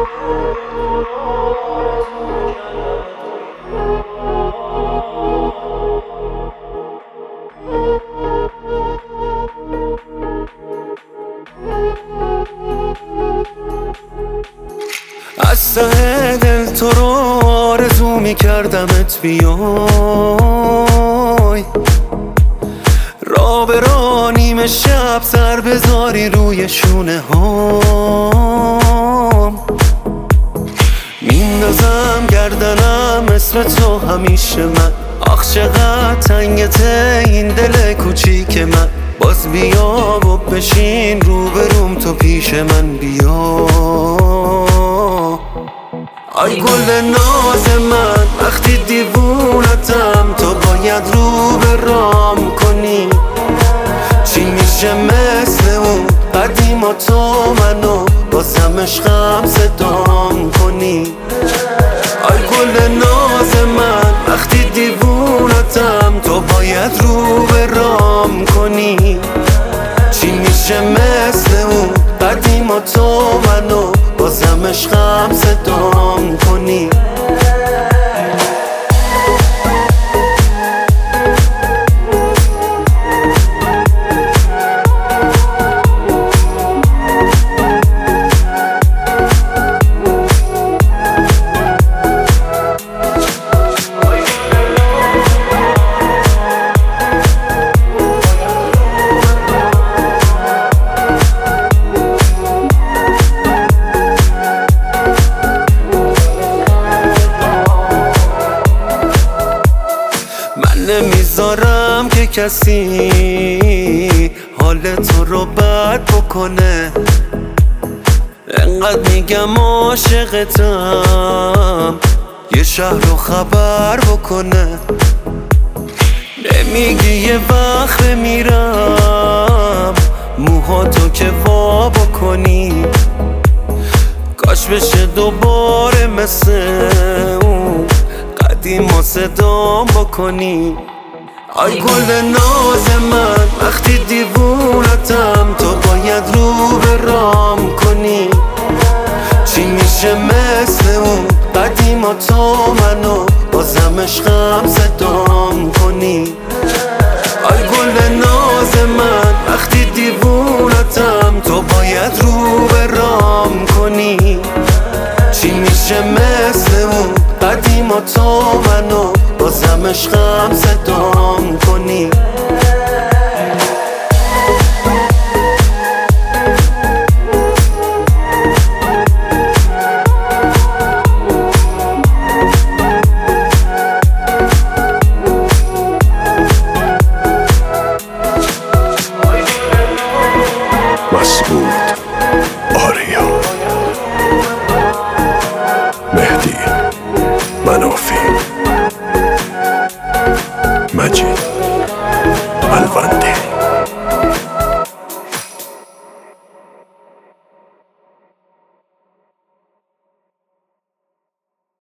از ته دل تو رو آرزو میکردمت بیای، را به را نیمه شب سر بذاری روی شونه هام. میندازم گردنم مثل تو همیشه من، آخ چقدر تنگته این دل کوچیک من. باز بیا و بشین روبروم تو پیش من بیا. آی گل ناز من وقتی دیوونتم تو باید رو به رام کنی. چی میشه مثل اون قدیما تو منو بازم عشقم صدام کنی. آی گل ناز من وقتی دیوونتم تو باید رو به رام کنی. چی میشه مثل اون قدیما تو منو بازم عشقم صدام کنی. نمیذارم که کسی حال تو رو بد بکنه. انقدر میگم عاشقتم یه شهر رو خبر بکنه. نمیگی یه وقت بمیرم موهاتو که وا بکنی. کاش بشه دوباره مثل اون قدیما صدام بکنی. آی گل ناز من وقتی دیوونتم تو باید رو به رام کنی. چی میشه مثل اون قدیما تو منو بازم عشقم صدام کنی. آی گل ناز من وقتی دیوونتم تو باید رو به رام کنی. چی میشه مثل اون قدیما تو منو بازم عشقم صدام کنی.